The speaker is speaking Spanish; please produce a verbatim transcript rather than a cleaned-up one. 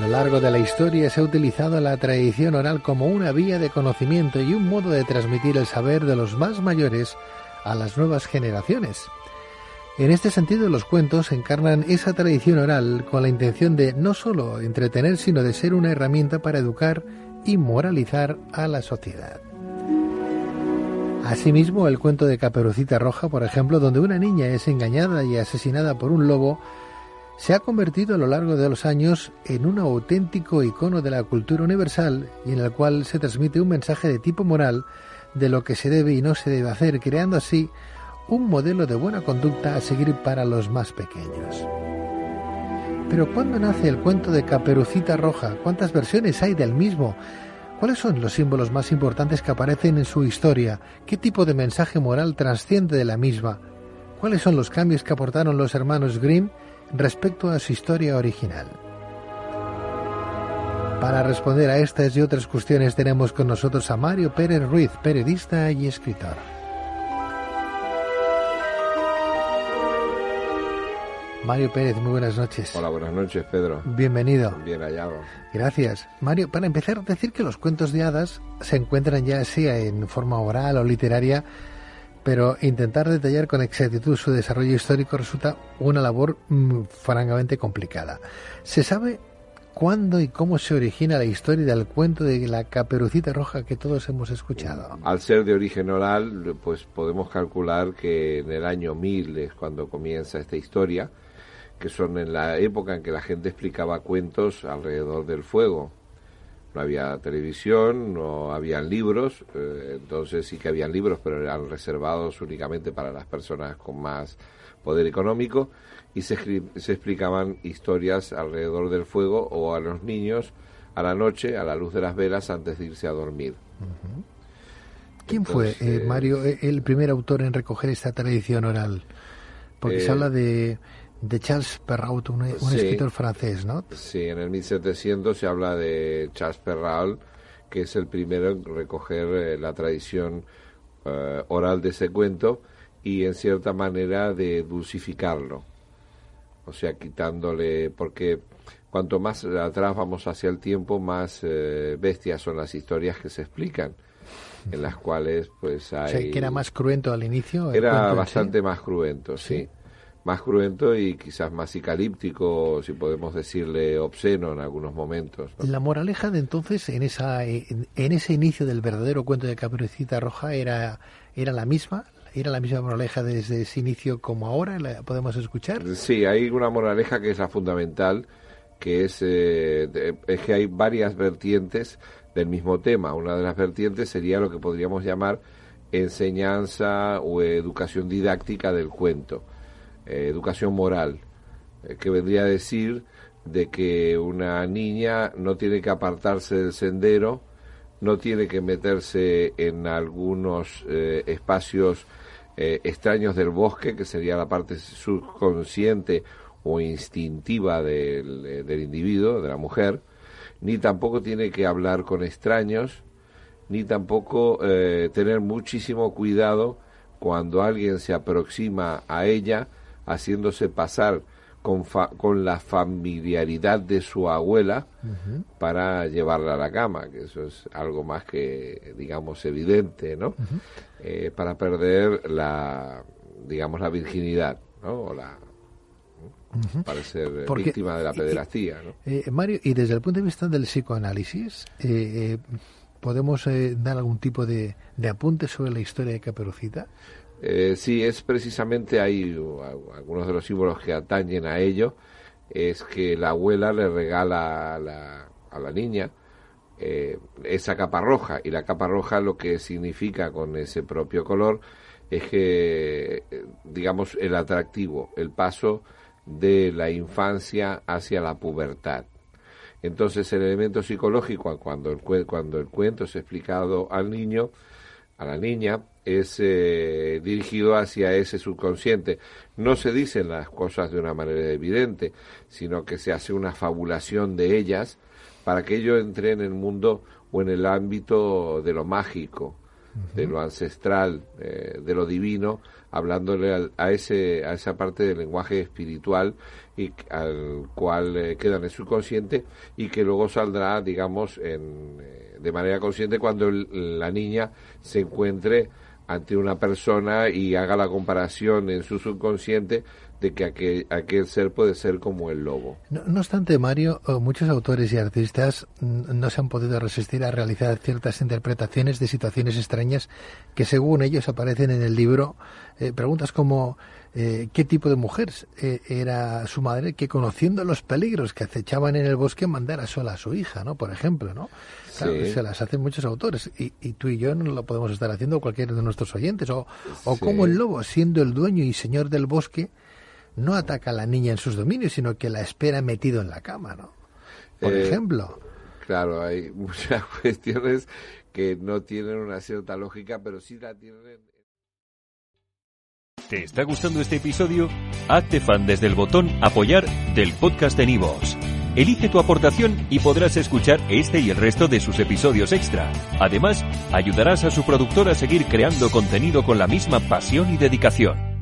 lo largo de la historia se ha utilizado la tradición oral como una vía de conocimiento y un modo de transmitir el saber de los más mayores a las nuevas generaciones. En este sentido, los cuentos encarnan esa tradición oral con la intención de no solo entretener, sino de ser una herramienta para educar y moralizar a la sociedad. Asimismo, el cuento de Caperucita Roja, por ejemplo, donde una niña es engañada y asesinada por un lobo, se ha convertido a lo largo de los años en un auténtico icono de la cultura universal y en el cual se transmite un mensaje de tipo moral de lo que se debe y no se debe hacer, creando así un modelo de buena conducta a seguir para los más pequeños. Pero ¿cuándo nace el cuento de Caperucita Roja? ¿Cuántas versiones hay del mismo? ¿Cuáles son los símbolos más importantes que aparecen en su historia? ¿Qué tipo de mensaje moral trasciende de la misma? ¿Cuáles son los cambios que aportaron los hermanos Grimm respecto a su historia original? Para responder a estas y otras cuestiones tenemos con nosotros a Mario Pérez Ruiz, periodista y escritor. Mario Pérez, muy buenas noches. Hola, buenas noches, Pedro. Bienvenido. Bien hallado. Gracias. Mario, para empezar, decir que los cuentos de hadas se encuentran ya sea en forma oral o literaria, pero intentar detallar con exactitud su desarrollo histórico resulta una labor mmm, francamente complicada. ¿Se sabe cuándo y cómo se origina la historia del cuento de la Caperucita Roja que todos hemos escuchado? Al ser de origen oral, pues podemos calcular que en el año mil es cuando comienza esta historia, que son en la época en que la gente explicaba cuentos alrededor del fuego. No había televisión, no habían libros, eh, entonces sí que habían libros, pero eran reservados únicamente para las personas con más poder económico, y se, se explicaban historias alrededor del fuego o a los niños a la noche, a la luz de las velas, antes de irse a dormir. Uh-huh. ¿Quién Entonces, fue, eh, Mario, el primer autor en recoger esta tradición oral? Porque eh, se habla de... de Charles Perrault, un, un sí, escritor francés, ¿no? Sí, en el mil setecientos se habla de Charles Perrault, que es el primero en recoger eh, la tradición eh, oral de ese cuento y en cierta manera de dulcificarlo. O sea, quitándole, porque cuanto más atrás vamos hacia el tiempo, más eh, bestias son las historias que se explican, en las cuales pues hay... O sea, que era más cruento al inicio. Era bastante más cruento, sí. sí. Más cruento y quizás más psicalíptico, si podemos decirle obsceno en algunos momentos, ¿no? La moraleja de entonces, en esa en, en ese inicio del verdadero cuento de Caperucita Roja, era era la misma, era la misma moraleja desde ese inicio como ahora, ¿la podemos escuchar? Sí, hay una moraleja que es la fundamental, que es, eh, de, es que hay varias vertientes del mismo tema. Una de las vertientes sería lo que podríamos llamar enseñanza o educación didáctica del cuento. Eh, educación moral, eh, que vendría a decir de que una niña no tiene que apartarse del sendero, no tiene que meterse en algunos eh, espacios eh, extraños del bosque, que sería la parte subconsciente o instintiva del, del individuo, de la mujer, ni tampoco tiene que hablar con extraños, ni tampoco eh, tener muchísimo cuidado cuando alguien se aproxima a ella, haciéndose pasar con, fa con la familiaridad de su abuela uh-huh. para llevarla a la cama, que eso es algo más que, digamos, evidente, ¿no? Uh-huh. eh, para perder la, digamos, la virginidad, ¿no? O la, uh-huh. para ser Porque, víctima de la pederastía, ¿no? Eh, eh, Mario, y desde el punto de vista del psicoanálisis, eh, eh, ¿podemos eh, dar algún tipo de, de apunte sobre la historia de Caperucita? Eh, sí, es precisamente ahí uh, algunos de los símbolos que atañen a ello, es que la abuela le regala a la, a la niña eh, esa capa roja, y la capa roja lo que significa con ese propio color es que, eh, digamos, el atractivo, el paso de la infancia hacia la pubertad. Entonces el elemento psicológico cuando el, cuando el cuento es explicado al niño, a la niña, es eh, dirigido hacia ese subconsciente. No se dicen las cosas de una manera evidente, sino que se hace una fabulación de ellas para que ello entre en el mundo o en el ámbito de lo mágico, uh-huh. de lo ancestral, eh, de lo divino, hablándole al, a ese a esa parte del lenguaje espiritual y al cual eh, queda en el subconsciente y que luego saldrá, digamos, en, eh, de manera consciente cuando el, la niña se encuentre ante una persona y haga la comparación en su subconsciente de que aquel, aquel ser puede ser como el lobo. No, no obstante, Mario, muchos autores y artistas no se han podido resistir a realizar ciertas interpretaciones de situaciones extrañas que según ellos aparecen en el libro. Eh, preguntas como eh, ¿qué tipo de mujer eh, era su madre que, conociendo los peligros que acechaban en el bosque, mandara sola a su hija, ¿no? Por ejemplo, ¿no? Claro, sí. Se las hacen muchos autores y, y tú y yo no lo podemos estar haciendo, cualquiera de nuestros oyentes. O, o sí. Como el lobo, siendo el dueño y señor del bosque, no ataca a la niña en sus dominios, sino que la espera metido en la cama, ¿no? Por eh, ejemplo. Claro, hay muchas cuestiones que no tienen una cierta lógica, pero sí la tienen. ¿Te está gustando este episodio? Hazte fan desde el botón Apoyar del podcast de Nivos. Elige tu aportación y podrás escuchar este y el resto de sus episodios extra. Además, ayudarás a su productor a seguir creando contenido con la misma pasión y dedicación.